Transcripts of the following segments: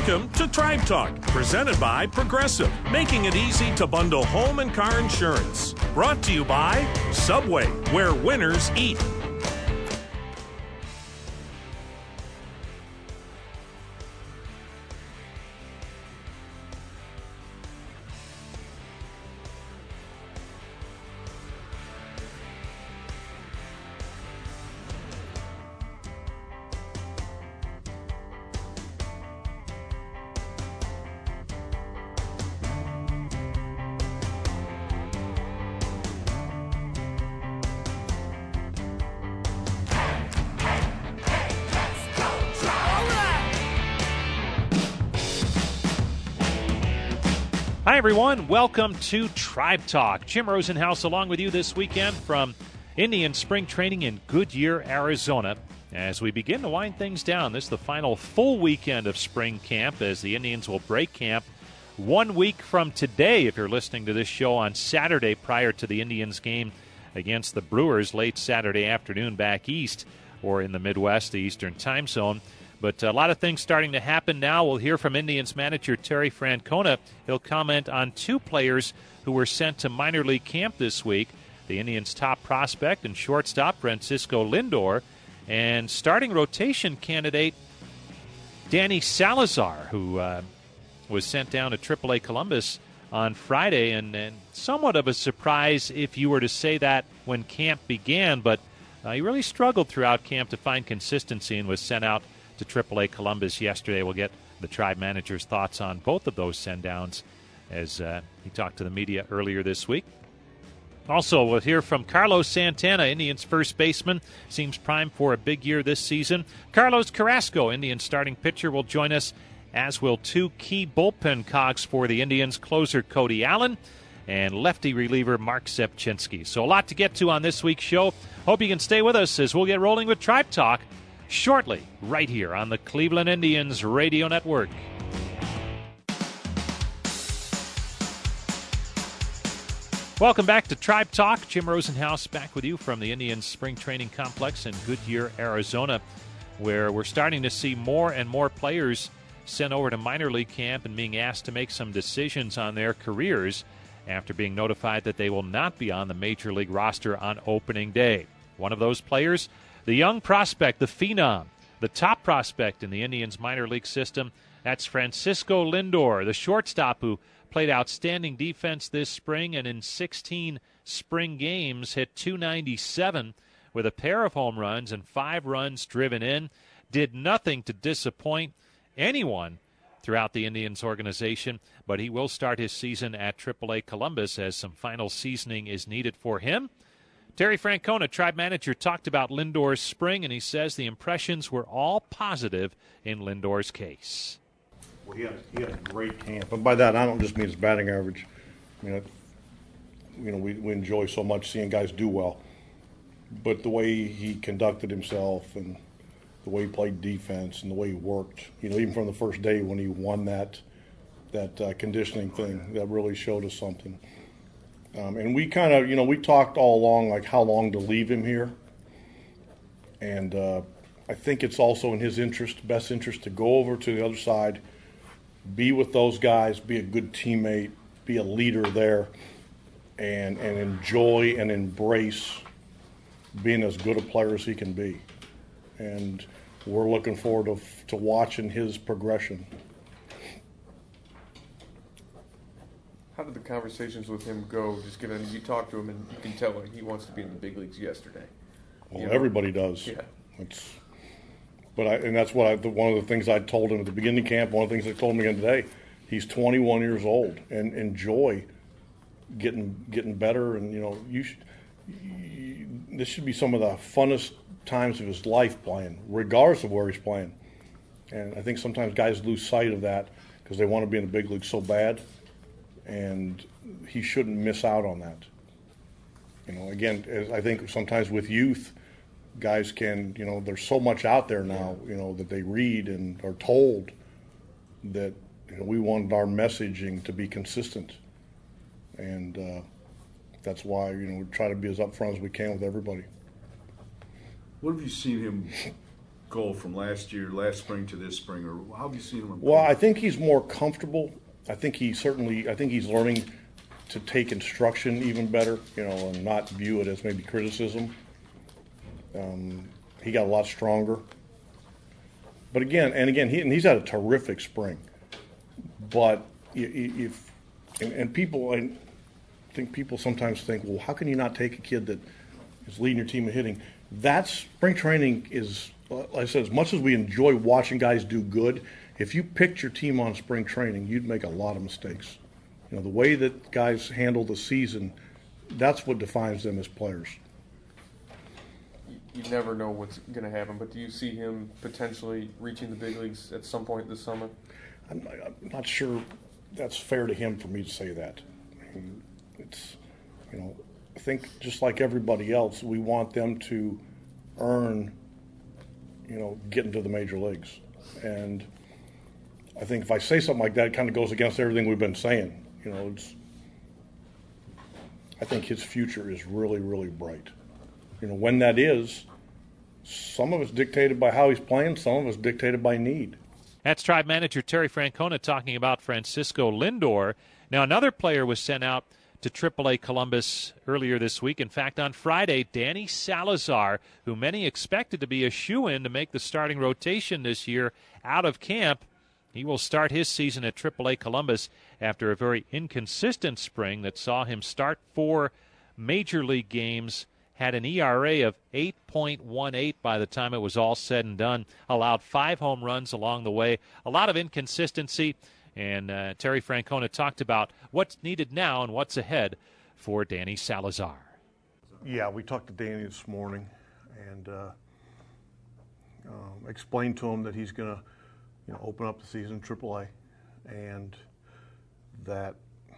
Welcome to Tribe Talk, presented by Progressive, making it easy to bundle home and car insurance. Brought to you by Subway, where winners eat. Hi, everyone. Welcome to Tribe Talk. Jim Rosenhaus along with you this weekend from Indian Spring Training in Goodyear, Arizona. As we begin to wind things down, this is the final full weekend of spring camp as the Indians will break camp 1 week from today. If you're listening to this show on Saturday prior to the Indians game against the Brewers late Saturday afternoon back east or in the Midwest, the Eastern time zone. But a lot of things starting to happen now. We'll hear from Indians manager Terry Francona. He'll comment on two players who were sent to minor league camp this week. The Indians' top prospect and shortstop, Francisco Lindor, and starting rotation candidate, Danny Salazar, who was sent down to AAA Columbus on Friday. And somewhat of a surprise if you were to say that when camp began. But he really struggled throughout camp to find consistency and was sent out to AAA Columbus yesterday. We'll get the Tribe manager's thoughts on both of those send-downs as he talked to the media earlier this week. Also, we'll hear from Carlos Santana, Indians first baseman. Seems primed for a big year this season. Carlos Carrasco, Indians starting pitcher, will join us, as will two key bullpen cogs for the Indians, closer Cody Allen and lefty reliever Mark Szepczynski. So a lot to get to on this week's show. Hope you can stay with us as we'll get rolling with Tribe Talk shortly, right here on the Cleveland Indians Radio Network. Welcome back to Tribe Talk. Jim Rosenhaus back with you from the Indians Spring Training Complex in Goodyear, Arizona, where we're starting to see more and more players sent over to minor league camp and being asked to make some decisions on their careers after being notified that they will not be on the major league roster on opening day. One of those players, the young prospect, the phenom, the top prospect in the Indians minor league system, that's Francisco Lindor, the shortstop who played outstanding defense this spring and in 16 spring games hit .297 with a pair of home runs and 5 runs driven in. Did nothing to disappoint anyone throughout the Indians organization, but he will start his season at AAA Columbus as some final seasoning is needed for him. Terry Francona, Tribe manager, talked about Lindor's spring, and he says the impressions were all positive in Lindor's case. Well, he had a great camp, and by that I don't just mean his batting average. I mean, we enjoy so much seeing guys do well, but the way he conducted himself and the way he played defense and the way he worked, even from the first day when he won that conditioning thing, that really showed us something. And we kind of, we talked all along, like how long to leave him here. And I think it's also in his best interest to go over to the other side, be with those guys, be a good teammate, be a leader there, and enjoy and embrace being as good a player as he can be. And we're looking forward to watching his progression. How did the conversations with him go? Just given you talk to him and you can tell he wants to be in the big leagues yesterday. Well, everybody does. Yeah. And that's one of the things I told him at the beginning of camp. One of the things I told him again today. He's 21 years old and enjoy getting better. And this should be some of the funnest times of his life playing, regardless of where he's playing. And I think sometimes guys lose sight of that because they want to be in the big league so bad. And he shouldn't miss out on that. Again, I think sometimes with youth, guys can, there's so much out there now, that they read and are told that we want our messaging to be consistent. And that's why, we try to be as upfront as we can with everybody. What have you seen him Cole from last spring to this spring, or how have you seen him improve? Well, I think he's more comfortable. I think he's learning to take instruction even better, and not view it as maybe criticism. He got a lot stronger. But again, he's had a terrific spring. But I think people sometimes think, well, how can you not take a kid that is leading your team in hitting? That's spring training is, like I said, as much as we enjoy watching guys do good, if you picked your team on spring training, you'd make a lot of mistakes. The way that guys handle the season, that's what defines them as players. You never know what's going to happen, but do you see him potentially reaching the big leagues at some point this summer? I'm not sure that's fair to him for me to say that. I mean, it's, I think just like everybody else, we want them to earn, getting to the major leagues. And I think if I say something like that, it kind of goes against everything we've been saying. I think his future is really, really bright. When that is, some of it's dictated by how he's playing, some of it's dictated by need. That's Tribe manager Terry Francona talking about Francisco Lindor. Now, another player was sent out to AAA Columbus earlier this week. In fact, on Friday, Danny Salazar, who many expected to be a shoo-in to make the starting rotation this year out of camp, he will start his season at AAA Columbus after a very inconsistent spring that saw him start 4 major league games, had an ERA of 8.18 by the time it was all said and done, allowed 5 home runs along the way, a lot of inconsistency, and Terry Francona talked about what's needed now and what's ahead for Danny Salazar. Yeah, we talked to Danny this morning and explained to him that he's going to open up the season in AAA, and that,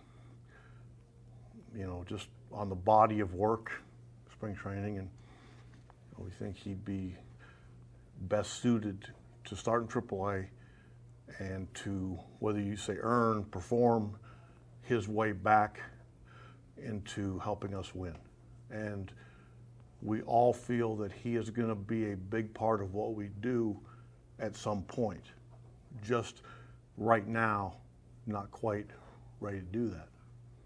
just on the body of work, spring training, and we think he'd be best suited to start in AAA and to, whether you say earn, perform his way back into helping us win. And we all feel that he is going to be a big part of what we do at some point. Just right now, not quite ready to do that.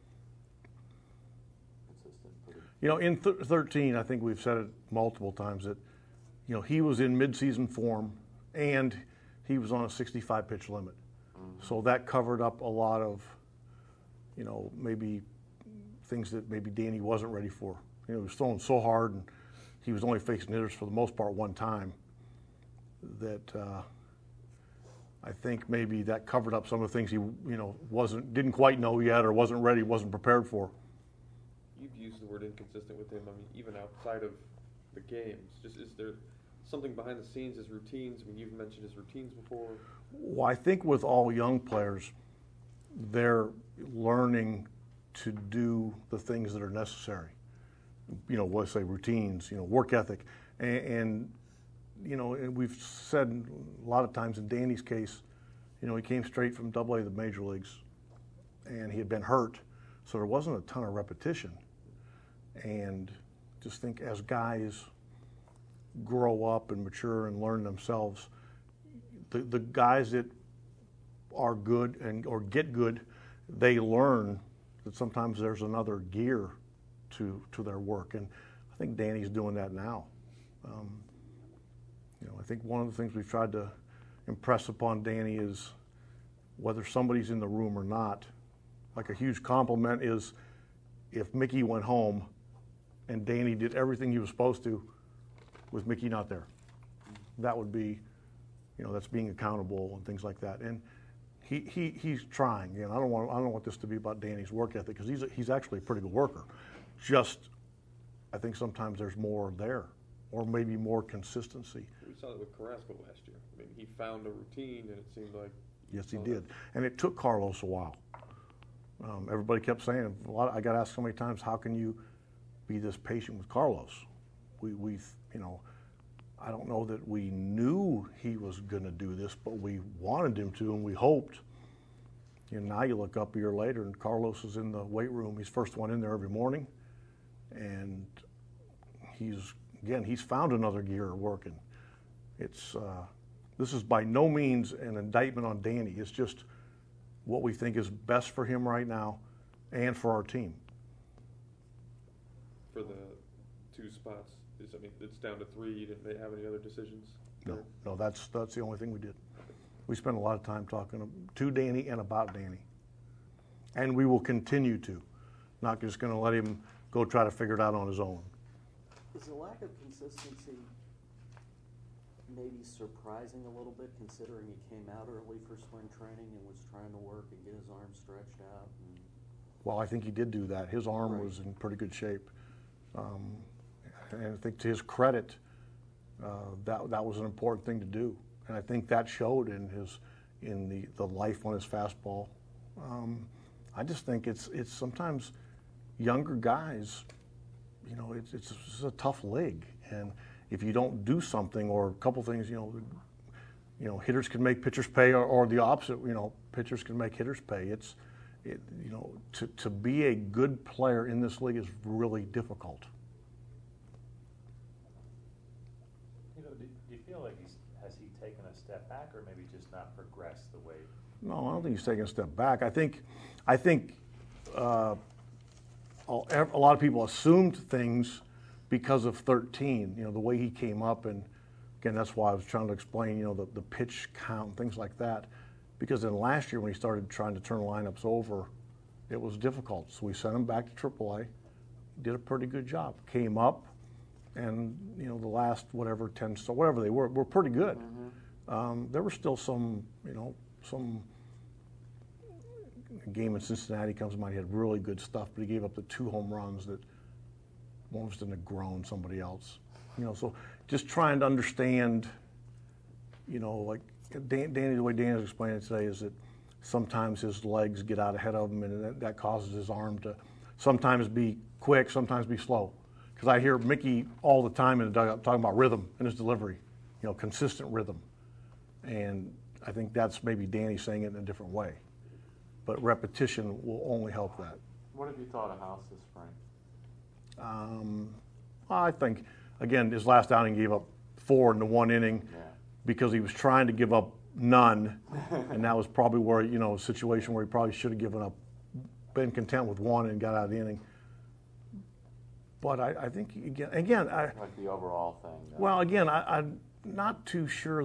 In 13, I think we've said it multiple times that, he was in midseason form and he was on a 65-pitch limit. Mm-hmm. So that covered up a lot of, maybe things that maybe Danny wasn't ready for. He was throwing so hard and he was only facing hitters for the most part one time that I think maybe that covered up some of the things he, didn't quite know yet or wasn't ready, wasn't prepared for. You've used the word inconsistent with him. I mean, even outside of the games, just is there something behind the scenes, his routines? I mean, you've mentioned his routines before. Well, I think with all young players, they're learning to do the things that are necessary. Let's say routines, work ethic, and we've said a lot of times in Danny's case, he came straight from AA to the major leagues, and he had been hurt, so there wasn't a ton of repetition. And just think as guys grow up and mature and learn themselves, the guys that are good or get good, they learn that sometimes there's another gear to their work. And I think Danny's doing that now. I think one of the things we've tried to impress upon Danny is whether somebody's in the room or not, like a huge compliment is if Mickey went home and Danny did everything he was supposed to with Mickey not there. That would be, that's being accountable and things like that. And he's trying. I don't want this to be about Danny's work ethic because he's actually a pretty good worker. Just, I think sometimes there's more there, or maybe more consistency. We saw that with Carrasco last year. I mean, he found a routine, and it seemed like. Yes, he did. And it took Carlos a while. Everybody kept saying, I got asked so many times, how can you be this patient with Carlos? We I don't know that we knew he was going to do this, but we wanted him to, and we hoped. And now you look up a year later, and Carlos is in the weight room. He's first one in there every morning, and he's found another gear working. This is by no means an indictment on Danny. It's just what we think is best for him right now and for our team. For the 2 spots, it's down to 3. You didn't have any other decisions? No, that's the only thing we did. We spent a lot of time talking to Danny and about Danny. And we will continue to. Not just going to let him go try to figure it out on his own. Is the lack of consistency maybe surprising a little bit, considering he came out early for spring training and was trying to work and get his arm stretched out? Well, I think he did do that. His arm was in pretty good shape. And I think to his credit, that was an important thing to do. And I think that showed in the life on his fastball. I just think it's sometimes younger guys, it's a tough league. And if you don't do something or a couple things, hitters can make pitchers pay, or the opposite, pitchers can make hitters pay. To be a good player in this league is really difficult. Do you feel like has he taken a step back, or maybe just not progressed the way? No, I don't think he's taken a step back. I think a lot of people assumed things because of 13, the way he came up, and again, that's why I was trying to explain, the pitch count and things like that. Because then last year when he started trying to turn lineups over, it was difficult. So we sent him back to AAA, did a pretty good job. Came up, and the last 10, so whatever they were pretty good. Mm-hmm. There were still some game in Cincinnati comes to mind. He had really good stuff, but he gave up the 2 home runs that almost didn't have grown somebody else. So just trying to understand, like Danny, the way Danny's explaining it today is that sometimes his legs get out ahead of him, and that causes his arm to sometimes be quick, sometimes be slow. Because I hear Mickey all the time in the dugout talking about rhythm in his delivery, consistent rhythm. And I think that's maybe Danny saying it in a different way. But repetition will only help that. What have you thought of House this spring? I think, again, his last outing gave up 4 in the 1 inning because he was trying to give up none, and that was probably where, a situation where he probably should have been content with 1 and got out of the inning. But I think, again, like the overall thing. Well, again, I'm not too sure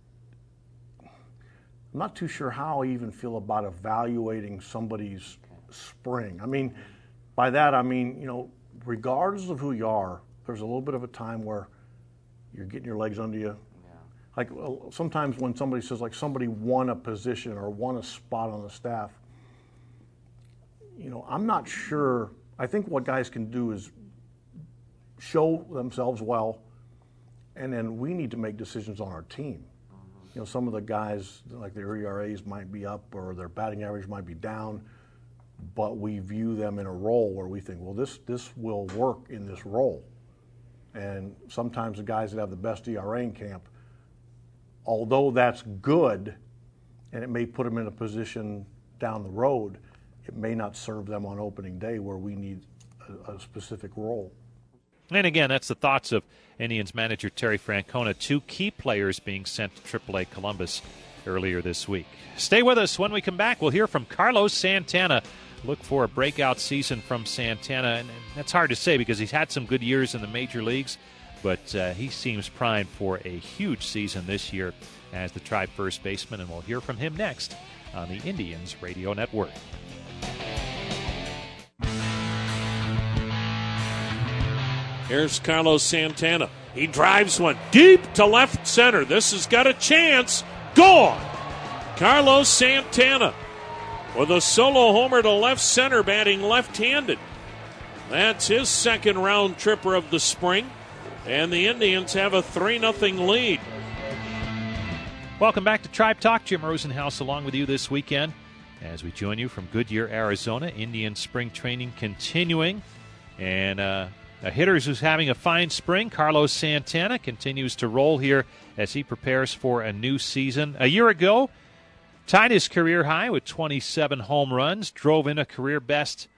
how I even feel about evaluating somebody's spring. I mean, by that I mean, regardless of who you are, there's a little bit of a time where you're getting your legs under you. Yeah. Like sometimes when somebody says like somebody won a position or won a spot on the staff, I'm not sure. I think what guys can do is show themselves well, and then we need to make decisions on our team. Some of the guys, like their ERAs might be up or their batting average might be down, but we view them in a role where we think, well, this will work in this role. And sometimes the guys that have the best ERA in camp, although that's good, and it may put them in a position down the road, it may not serve them on opening day where we need a specific role. And again, that's the thoughts of Indians manager Terry Francona. 2 key players being sent to AAA Columbus earlier this week. Stay with us. When we come back, we'll hear from Carlos Santana. Look for a breakout season from Santana. And that's hard to say because he's had some good years in the major leagues, but he seems primed for a huge season this year as the Tribe first baseman. And we'll hear from him next on the Indians Radio Network. Here's Carlos Santana. He drives one deep to left center. This has got a chance. Gone! Carlos Santana with a solo homer to left center, batting left-handed. That's his second round tripper of the spring, and the Indians have a 3-0 lead. Welcome back to Tribe Talk. Jim Rosenhaus along with you this weekend as we join you from Goodyear, Arizona. Indian spring training continuing, and a hitter who's having a fine spring, Carlos Santana, continues to roll here as he prepares for a new season. A year ago, tied his career high with 27 home runs, drove in a career-best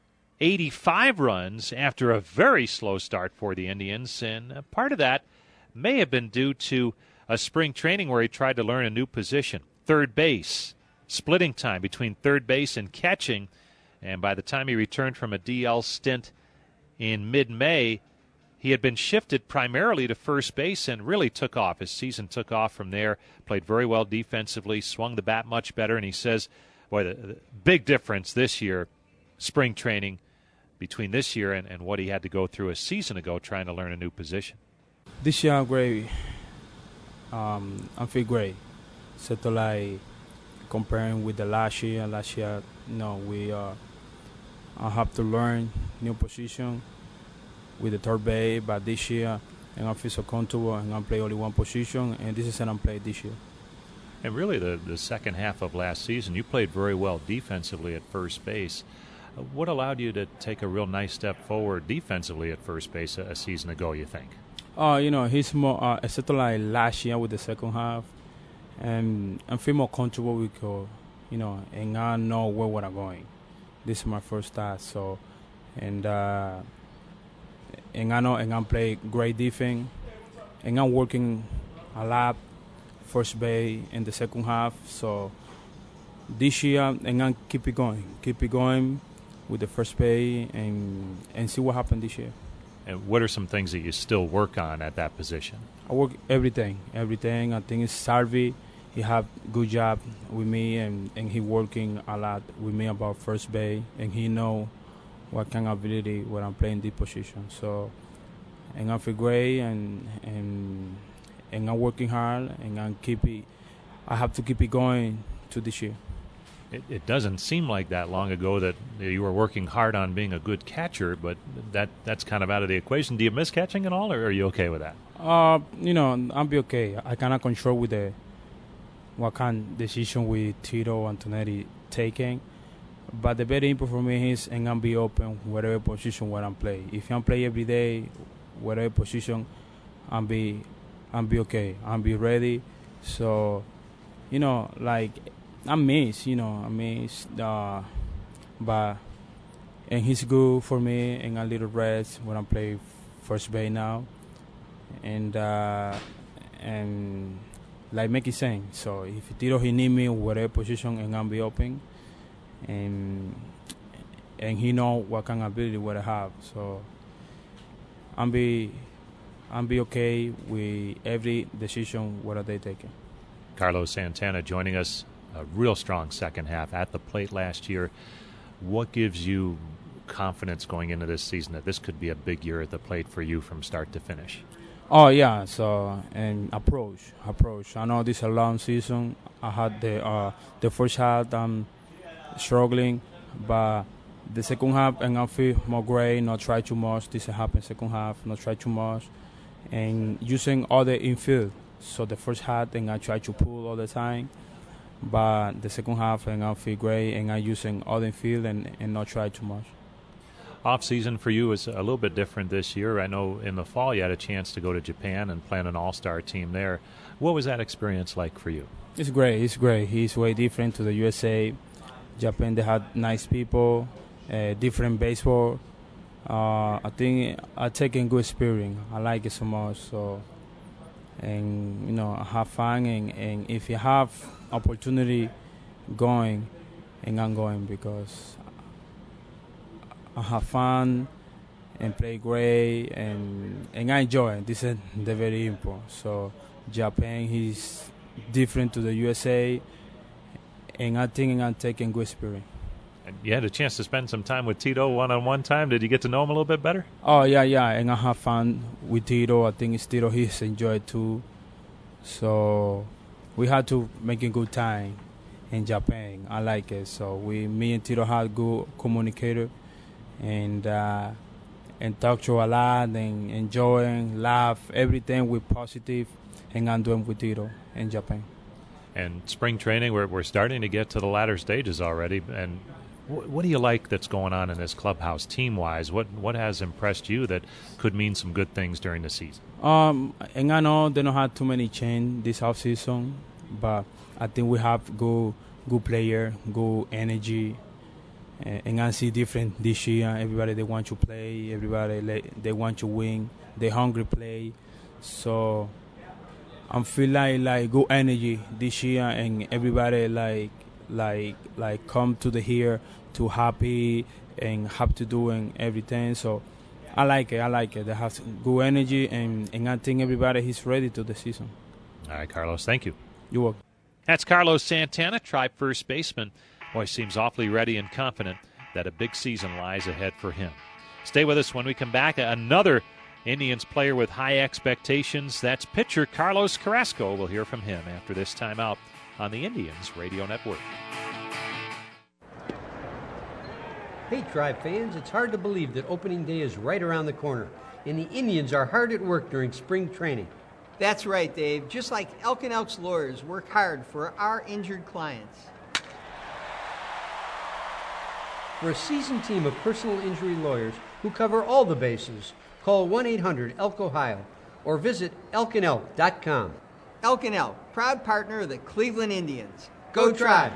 85 runs after a very slow start for the Indians, and part of that may have been due to a spring training where he tried to learn a new position, third base, splitting time between third base and catching. And by the time he returned from a DL stint in mid-May, he had been shifted primarily to first base and really took off. His season took off from there, played very well defensively, swung the bat much better, and he says, boy, the big difference this year, spring training, between this year and what he had to go through a season ago trying to learn a new position. This year I'm great. I feel great. So to like comparing with the last year, we I have to learn new position with the third base, but this year and I feel so comfortable and I play only one position, and this is what I'm playing this year. And really the second half of last season, you played very well defensively at first base. What allowed you to take a real nice step forward defensively at first base a season ago, you think? He's more, except like last year with the second half, and I feel more comfortable because, and I know where I'm going. This is my first start, so, and I know, and I play great defense, and I'm working a lot first base in the second half, so this year, and I keep it going with the first base and see what happens this year. And what are some things that you still work on at that position? I work everything. I think it's Sarvi. He have good job with me, and he working a lot with me about first base, and he know what kind of ability when I'm playing this position. So, and I feel great, and I'm working hard, and I have to keep it going to this year. It doesn't seem like that long ago that you were working hard on being a good catcher, but that's kind of out of the equation. Do you miss catching at all, or are you okay with that? I'll be okay. I cannot control with what kind of decision with Tito Antonetti taking, but the very important for me is I'm be open whatever position where I'm playing. If I'm play every day, whatever position, I'm be okay. I'm be ready. So, I miss, but and he's good for me and a little rest when I play first base now, and like Mickey saying, so if Tito he need me whatever position and I'll be open, and he know what kind of ability what I have, so I'm be okay with every decision what are they taking. Carlos Santana joining us. A real strong second half at the plate last year. What gives you confidence going into this season that this could be a big year at the plate for you from start to finish? Oh, yeah. So, and approach. I know this is a long season. I had the first half I'm struggling, but the second half and I feel more great, not try too much. This happened second half, not try too much. And using all the infield. So the first half and I try to pull all the time. But the second half, and I feel great, and I'm using all the field and not try too much. Off season for you is a little bit different this year. I know in the fall you had a chance to go to Japan and play on an all-star team there. What was that experience like for you? It's great. He's way different to the USA. Japan, they had nice people, different baseball. I think I taken good experience. I like it so much. So, and I have fun, and if you have opportunity going, and I'm going because I have fun and play great, and I enjoy it. This is the very important. So Japan is different to the USA, and I think I'm taking good experience. And you had a chance to spend some time with Tito one-on-one time. Did you get to know him a little bit better? Oh, yeah, and I have fun with Tito. I think Tito, he's enjoyed too. So we had to make a good time in Japan. I like it. So me and Tito had good communicator and talk to a lot and enjoying, laugh, everything with positive, and I'm doing with Tito in Japan. And spring training, we're starting to get to the latter stages already. And what do you like that's going on in this clubhouse team-wise? What has impressed you that could mean some good things during the season? And I know they don't have too many change this off season, but I think we have good player, good energy, and I see different this year. Everybody they want to play, everybody they want to win, they hungry play. So I'm feel like good energy this year, and everybody like come to the here to happy and have to do and everything. So I like it. They have good energy, and I think everybody is ready to the season. All right, Carlos, thank you. You're welcome. That's Carlos Santana, Tribe first baseman. Boy, seems awfully ready and confident that a big season lies ahead for him. Stay with us when we come back. Another Indians player with high expectations. That's pitcher Carlos Carrasco. We'll hear from him after this timeout on the Indians Radio Network. Hey, Tribe fans, it's hard to believe that opening day is right around the corner, and the Indians are hard at work during spring training. That's right, Dave. Just like Elk & Elk's lawyers work hard for our injured clients. For a seasoned team of personal injury lawyers who cover all the bases, call 1-800-ELK-OHIO or visit elkandelk.com. Elk & Elk, proud partner of the Cleveland Indians. Go Tribe!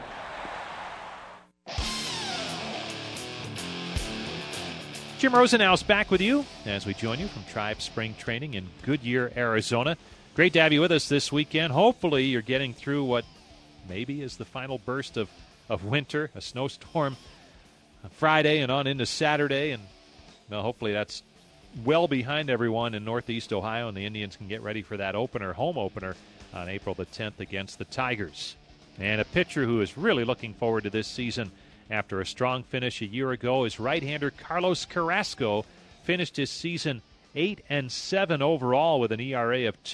Jim Rosenhaus back with you as we join you from Tribe Spring Training in Goodyear, Arizona. Great to have you with us this weekend. Hopefully you're getting through what maybe is the final burst of winter, a snowstorm on Friday and on into Saturday. And well, hopefully that's well behind everyone in Northeast Ohio, and the Indians can get ready for that home opener on April the 10th against the Tigers. And a pitcher who is really looking forward to this season after a strong finish a year ago is right-hander Carlos Carrasco. Finished his season 8-7 overall with an ERA of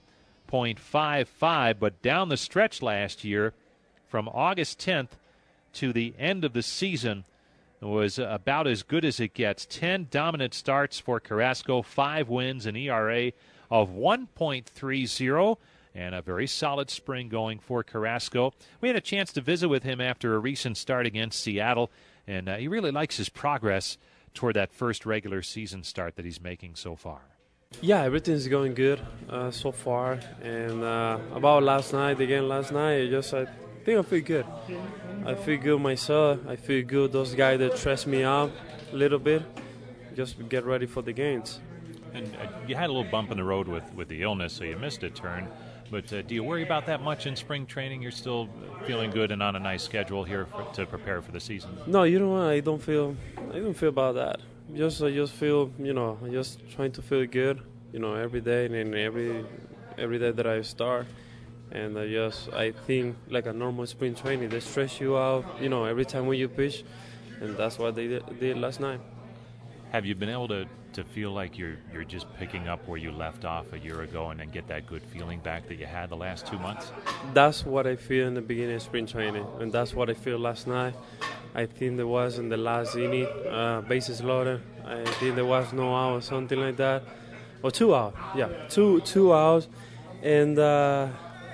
2.55, but down the stretch last year from August 10th to the end of the season was about as good as it gets. 10 dominant starts for Carrasco, 5 wins, an ERA of 1.30, and a very solid spring going for Carrasco. We had a chance to visit with him after a recent start against Seattle, and he really likes his progress toward that first regular season start that he's making so far. Yeah, everything's going good so far. And about the game last night, I think I feel good. I feel good myself. I feel good those guys that stress me out a little bit. Just get ready for the games. And you had a little bump in the road with the illness, so you missed a turn. But do you worry about that much in spring training? You're still feeling good and on a nice schedule here to prepare for the season. No, you know what? I don't feel about that. I just feel, I just trying to feel good, every day and every day that I start. And I think like a normal spring training, they stress you out, every time when you pitch, and that's what they did last night. Have you been able to feel like you're just picking up where you left off a year ago and then get that good feeling back that you had the last 2 months? That's what I feel in the beginning of spring training, and that's what I feel last night. I think there was in the last inning, bases loaded. I think there was no out or something like that, or 2 out. Yeah, two outs, and I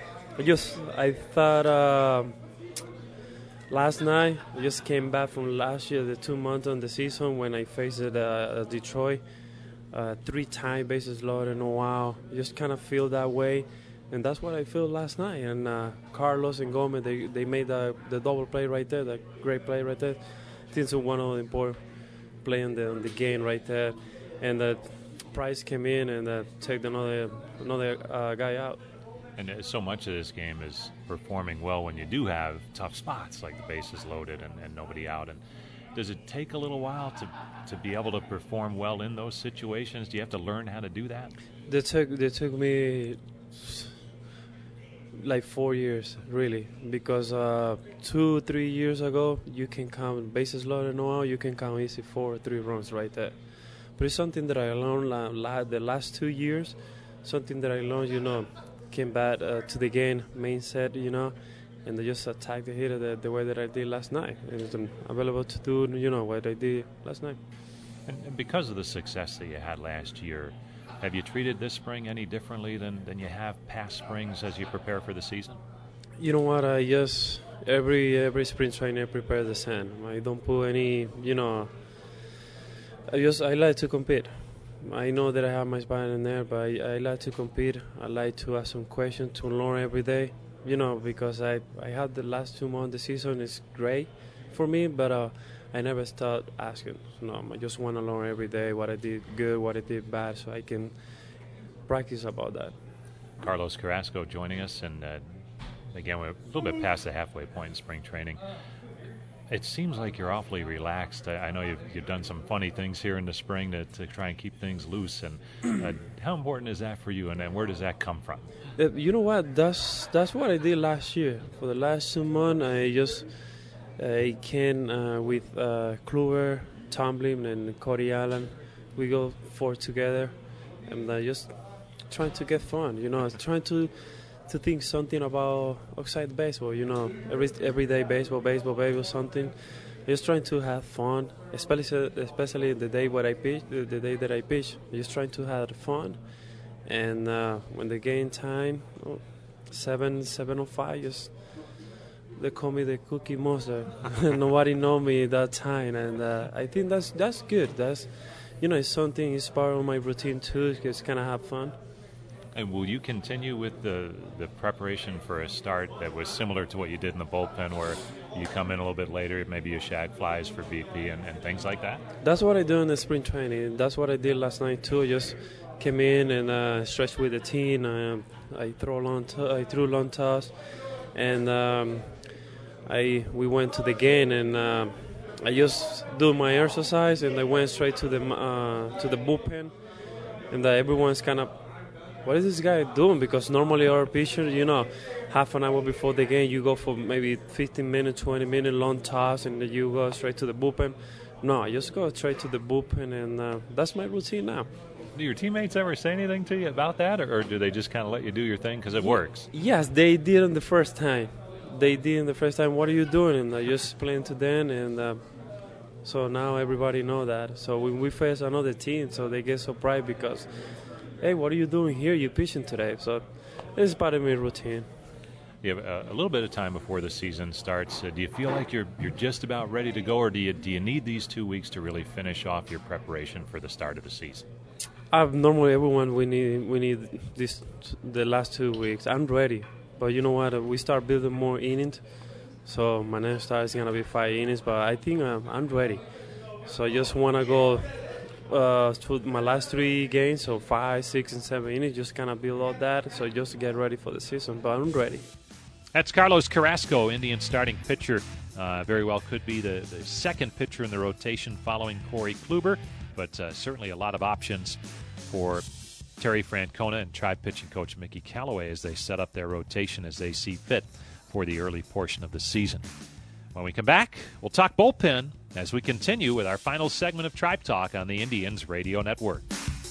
thought last night I just came back from last year, the 2 months on the season when I faced Detroit, 3 times bases loaded, no out. Just kind of feel that way, and that's what I feel last night. And Carlos and Gomez, they made the double play right there, that great play right there. I think it's one of the important play on the game right there. And Price came in and took another guy out. And so much of this game is performing well when you do have tough spots, like the bases loaded and nobody out. And does it take a little while to be able to perform well in those situations? Do you have to learn how to do that? They took me like 4 years, really, because 2-3 years ago, you can count bases loaded, no out, you can count easy 4 or 3 runs right there. But it's something that I learned the last 2 years, something that I learned, came back to the game, main set, and I just attacked the hitter the way that I did last night. And I'm available to do, what I did last night. And because of the success that you had last year, have you treated this spring any differently than you have past springs as you prepare for the season? You know what? I just every spring training I prepare the same. I don't put any. I like to compete. I know that I have my spine in there, but I like to compete. I like to ask some questions to learn every day. Because I had the last 2 months of the season. It's great for me, but I never start asking. No, I just want to learn every day what I did good, what I did bad, so I can practice about that. Carlos Carrasco joining us, and again, we're a little bit past the halfway point in spring training. It seems like you're awfully relaxed. I know you've done some funny things here in the spring to try and keep things loose. And how important is that for you, and where does that come from? You know what? That's what I did last year. For the last 2 months, I came with Kluber, Tomlin, and Cody Allen. We go 4 together, and just trying to get fun. Trying to think something about outside baseball, everyday baseball, something. Just trying to have fun, especially the day when I pitch, the day that I pitch. Just trying to have fun, and when the game time, 7:05, they call me the Cookie Monster. Nobody know me that time, and I think that's good. That's it's something. It's part of my routine too. Just kind of have fun. And will you continue with the preparation for a start that was similar to what you did in the bullpen, where you come in a little bit later, maybe you shag flies for BP and things like that? That's what I do in the spring training. That's what I did last night too. I just came in and stretched with the team. I threw long toss, and we went to the game, and I just do my exercise, and I went straight to the bullpen, and everyone's kind of, what is this guy doing? Because normally our pitcher, half an hour before the game, you go for maybe 15 minutes, 20 minutes long toss, and then you go straight to the bullpen. No, I just go straight to the bullpen, and that's my routine now. Do your teammates ever say anything to you about that, or do they just kind of let you do your thing because it works? Yes, they did on the first time. What are you doing? And I just explained to them, and so now everybody know that. So when we face another team, so they get surprised because, hey, what are you doing here? You're pitching today. So it's part of my routine. You have a little bit of time before the season starts. Do you feel like you're just about ready to go, or do you need these 2 weeks to really finish off your preparation for the start of the season? Normally, everyone, we need the last 2 weeks. I'm ready. But you know what? We start building more innings. So my next start is going to be 5 innings. But I think I'm ready. So I just want to go to my last 3 games, so 5, 6, and 7 innings, just kind of build all that. So just get ready for the season. But I'm ready. That's Carlos Carrasco, Indian starting pitcher. Very well could be the second pitcher in the rotation following Corey Kluber. But certainly a lot of options for Terry Francona and Tribe pitching coach Mickey Callaway as they set up their rotation as they see fit for the early portion of the season. When we come back, we'll talk bullpen as we continue with our final segment of Tribe Talk on the Indians Radio Network.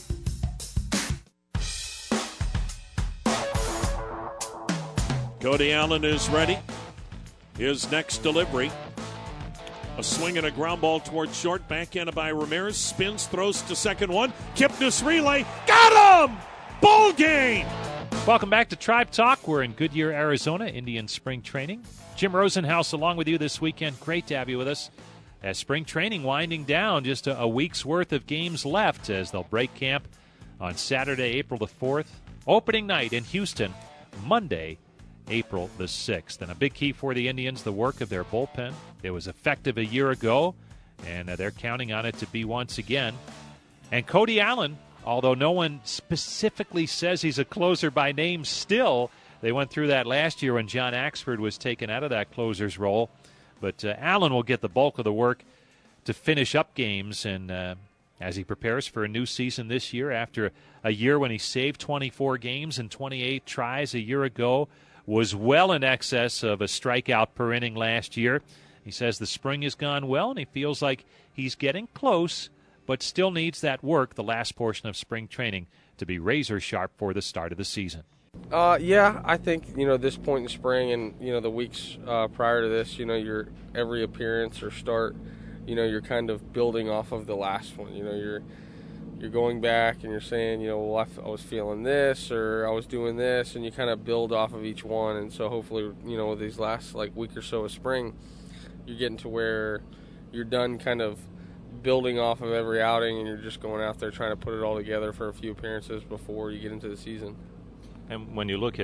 Cody Allen is ready. His next delivery. A swing and a ground ball towards short. Backhanded by Ramirez. Spins, throws to second one. Kipnis relay. Got him! Ball game! Welcome back to Tribe Talk. We're in Goodyear, Arizona, Indian spring training. Jim Rosenhaus along with you this weekend. Great to have you with us. As spring training winding down, just a week's worth of games left as they'll break camp on Saturday, April the 4th. Opening night in Houston, Monday, April the 6th. And a big key for the Indians, the work of their bullpen. It was effective a year ago, and they're counting on it to be once again. And Cody Allen, although no one specifically says he's a closer by name still, they went through that last year when John Axford was taken out of that closer's role. But Allen will get the bulk of the work to finish up games, and as he prepares for a new season this year after a year when he saved 24 games and 28 tries a year ago, was well in excess of a strikeout per inning last year. He says the spring has gone well, and he feels like he's getting close, but still needs that work, the last portion of spring training, to be razor sharp for the start of the season. Yeah, I think, this point in spring and, the weeks prior to this, your every appearance or start, you're kind of building off of the last one. You're going back and you're saying, well, I was feeling this or I was doing this, and you kind of build off of each one. And so hopefully, with these last week or so of spring, you're getting to where you're done kind of building off of every outing, and you're just going out there trying to put it all together for a few appearances before you get into the season. And when you look at,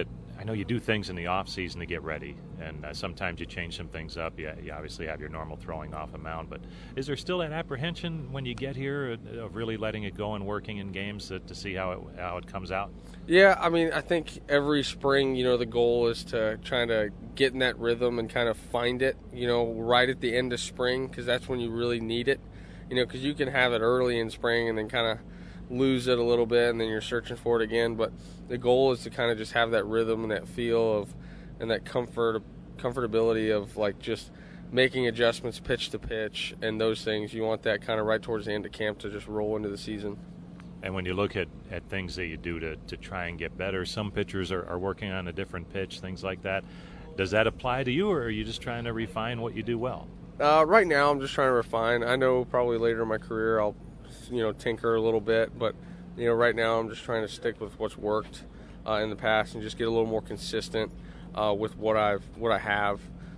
I know you do things in the off season to get ready, and sometimes you change some things up. You obviously have your normal throwing off a mound, but is there still that apprehension when you get here of really letting it go and working in games to see how it comes out? Yeah, I mean, I think every spring, the goal is to try to get in that rhythm and kind of find it, right at the end of spring, because that's when you really need it, because you can have it early in spring and then kind of lose it a little bit and then you're searching for it again. But the goal is to kind of just have that rhythm and that feel and that comfortability of like just making adjustments pitch to pitch and those things. You want that kind of right towards the end of camp to just roll into the season. And when you look at things that you do to try and get better, some pitchers are working on a different pitch, things like that. Does that apply to you, or are you just trying to refine what you do well? Right now I'm just trying to refine. I know probably later in my career I'll tinker a little bit, but right now I'm just trying to stick with what's worked in the past and just get a little more consistent with what I have,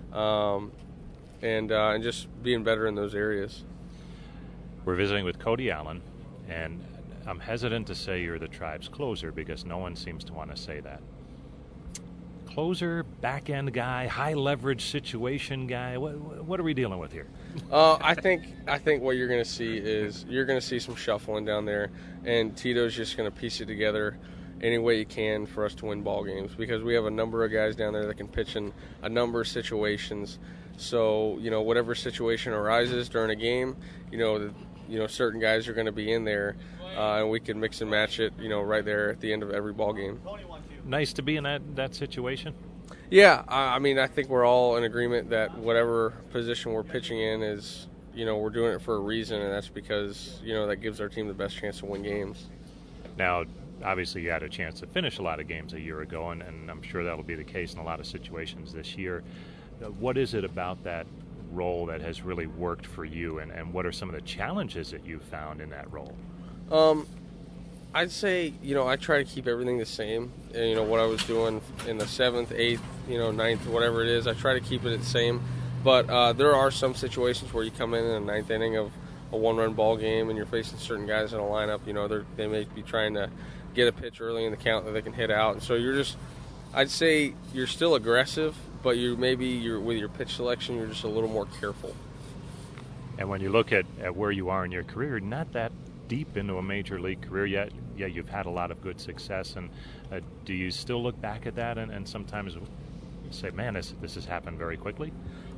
and just being better in those areas. We're visiting with Cody Allen, and I'm hesitant to say you're the Tribe's closer because no one seems to want to say that. Closer, back-end guy, high-leverage situation guy. What are we dealing with here? I think what you're going to see is you're going to see some shuffling down there, and Tito's just going to piece it together any way he can for us to win ball games, because we have a number of guys down there that can pitch in a number of situations. So whatever situation arises during a game, certain guys are going to be in there, and we can mix and match it, right there at the end of every ball game. Nice to be in that situation. Yeah, I mean, I think we're all in agreement that whatever position we're pitching in is, we're doing it for a reason, and that's because, that gives our team the best chance to win games. Now, obviously you had a chance to finish a lot of games a year ago, and I'm sure that'll be the case in a lot of situations this year. What is it about that role that has really worked for you, and what are some of the challenges that you've found in that role? I'd say, I try to keep everything the same. And, what I was doing in the 7th, 8th, 9th, whatever it is, I try to keep it the same. But there are some situations where you come in the 9th inning of a one-run ball game and you're facing certain guys in a lineup. They may be trying to get a pitch early in the count that they can hit out. And so I'd say you're still aggressive, but with your pitch selection, you're just a little more careful. And when you look at where you are in your career, not that deep into a major league career yet. Yeah, you've had a lot of good success, and do you still look back at that and sometimes say, man, this has happened very quickly?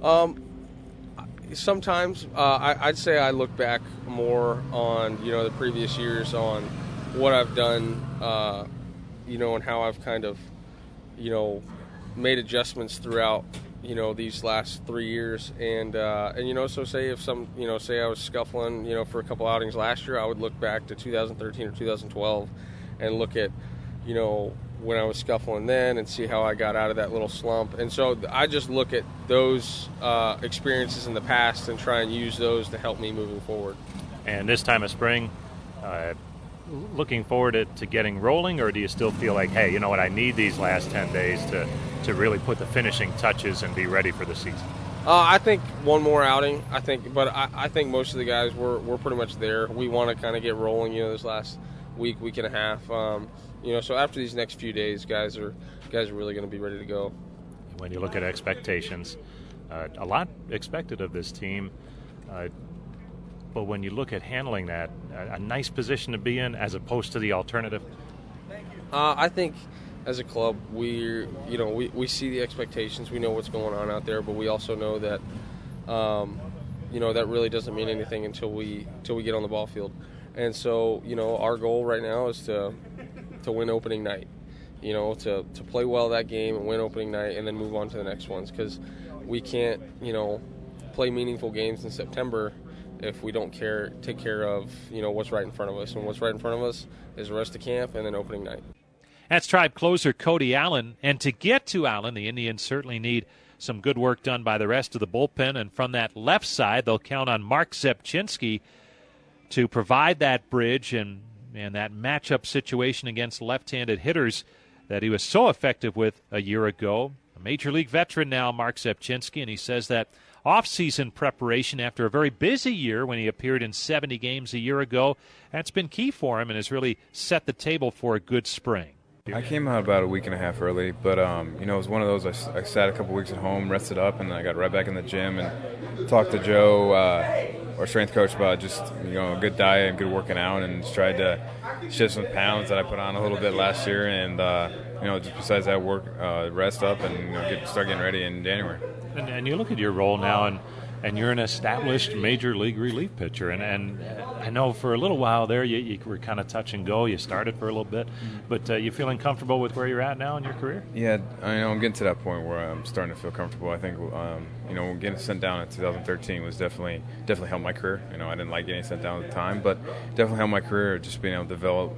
Sometimes I'd say I look back more on the previous years, on what I've done, and how I've kind of made adjustments throughout these last 3 years, and so say if say I was scuffling for a couple outings last year, I would look back to 2013 or 2012 and look at when I was scuffling then and see how I got out of that little slump. And so I just look at those experiences in the past and try and use those to help me moving forward. And this time of spring, looking forward to getting rolling, or do you still feel like, hey, you know what, I need these last 10 days to really put the finishing touches and be ready for the season? I think one more outing. I think most of the guys we're pretty much there. We want to kind of get rolling. This last week and a half. So after these next few days, guys are really going to be ready to go. When you look at expectations, a lot expected of this team. But when you look at handling that, a nice position to be in as opposed to the alternative. I think as a club, we see the expectations. We know what's going on out there, but we also know that that really doesn't mean anything until we get on the ball field. And so our goal right now is to win opening night. To play well that game and win opening night, and then move on to the next ones, because we can't play meaningful games in September if we don't take care of what's right in front of us. And what's right in front of us is the rest of camp and then opening night. That's Tribe closer Cody Allen. And to get to Allen, the Indians certainly need some good work done by the rest of the bullpen. And from that left side, they'll count on Mark Zepchinski to provide that bridge and that matchup situation against left-handed hitters that he was so effective with a year ago. A major league veteran now, Mark Zepchinski, and he says that off-season preparation after a very busy year when he appeared in 70 games a year ago, that's been key for him and has really set the table for a good spring. I came out about a week and a half early, but it was one of those. I sat a couple weeks at home, rested up, and I got right back in the gym and talked to Joe, our strength coach, about just a good diet and good working out, and just tried to shift some pounds that I put on a little bit last year, and just besides that, rest up and start getting ready in January. And you look at your role now, and you're an established major league relief pitcher. And I know for a little while there you were kind of touch and go. You started for a little bit. But you feeling comfortable with where you're at now in your career? Yeah, I'm getting to that point where I'm starting to feel comfortable. I think, getting sent down in 2013 was definitely helped my career. I didn't like getting sent down at the time, but definitely helped my career, just being able to develop,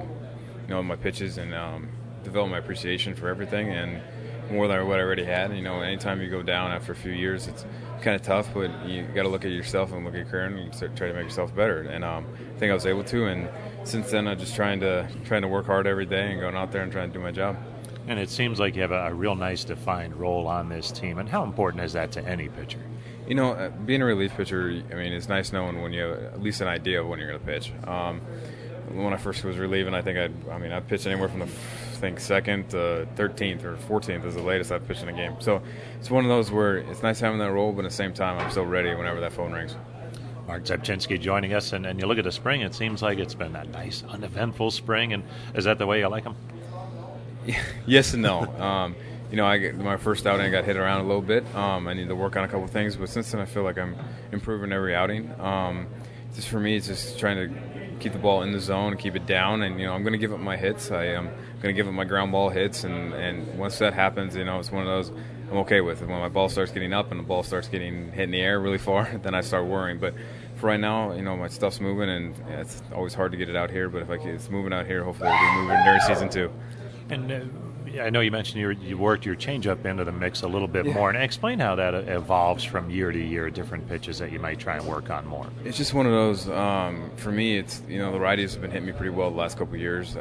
my pitches and develop my appreciation for everything and more than what I already had. Anytime you go down after a few years, it's kind of tough, but you got to look at yourself and look at your career and try to make yourself better. And I think I was able to. And since then, I'm just trying to work hard every day and going out there and trying to do my job. And it seems like you have a real nice defined role on this team. And how important is that to any pitcher? Being a relief pitcher, it's nice knowing when you have at least an idea of when you're going to pitch. When I first was relieving, I think I pitched anywhere from the 2nd to 13th or 14th is the latest I've pitched in a game. So it's one of those where it's nice having that role, but at the same time, I'm still ready whenever that phone rings. Mark Zebchinski joining us, and you look at the spring, it seems like it's been a nice, uneventful spring, and is that the way you like them? Yes and no. My first outing I got hit around a little bit. I need to work on a couple things, but since then I feel like I'm improving every outing. Just for me, it's just trying to keep the ball in the zone and keep it down, and I'm going to give up my hits. I am going to give up my ground ball hits, and once that happens, it's one of those I'm okay with. When my ball starts getting up and the ball starts getting hit in the air really far, then I start worrying. But for right now, my stuff's moving, and it's always hard to get it out here. But if it's moving out here, hopefully it'll be moving during season 2. And I know you mentioned you worked your changeup into the mix a little bit more. And explain how that evolves from year to year, different pitches that you might try and work on more. It's just one of those, for me, it's, the righties have been hitting me pretty well the last couple of years.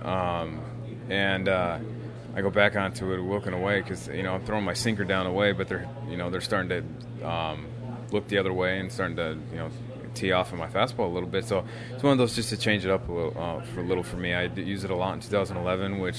And I go back onto it looking away because, I'm throwing my sinker down away, but they're starting to look the other way and starting to, tee off of my fastball a little bit. So it's one of those just to change it up a little for me. I used it a lot in 2011, which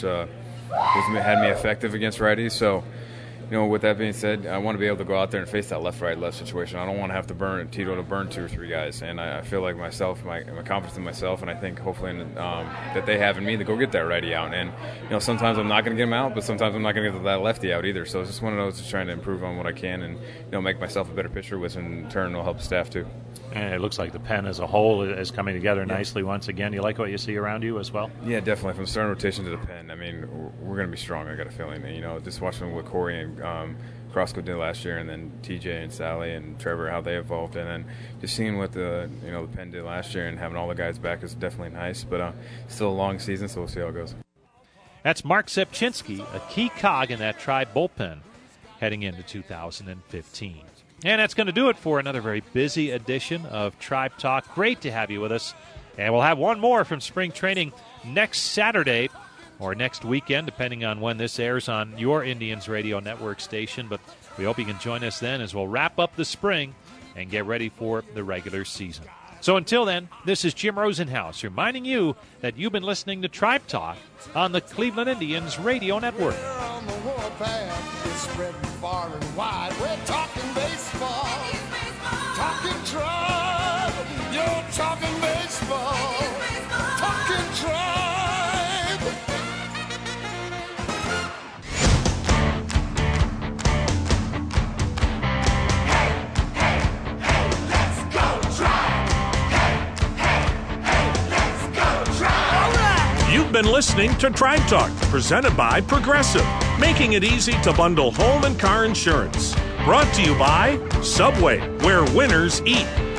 had me effective against righties. So, with that being said, I want to be able to go out there and face that left situation. I don't want to have to burn 2 or 3 guys. And I feel like myself, my confidence in myself, and I think hopefully that they have in me to go get that righty out. And, sometimes I'm not going to get him out, but sometimes I'm not going to get that lefty out either. So it's just one of those, just trying to improve on what I can and, make myself a better pitcher, which in turn will help the staff too. And it looks like the pen as a whole is coming together nicely once again. You like what you see around you as well? Yeah, definitely. From starting rotation to the pen, we're going to be strong, I got a feeling. Just watching what Corey and Crosco did last year, and then TJ and Sally and Trevor, how they evolved, and then just seeing what the pen did last year and having all the guys back is definitely nice. But still a long season, so we'll see how it goes. That's Mark Zebchinski, a key cog in that Tribe bullpen heading into 2015. And that's going to do it for another very busy edition of Tribe Talk. Great to have you with us. And we'll have one more from spring training next Saturday or next weekend, depending on when this airs on your Indians Radio Network station. But we hope you can join us then as we'll wrap up the spring and get ready for the regular season. So until then, this is Jim Rosenhaus reminding you that you've been listening to Tribe Talk on the Cleveland Indians Radio Network. We're on the warpath, it's spreading far and wide. We're talking baseball, talking Tribe. You're talking baseball, talking Tribe. You've been listening to Tribe Talk, presented by Progressive, making it easy to bundle home and car insurance. Brought to you by Subway, where winners eat.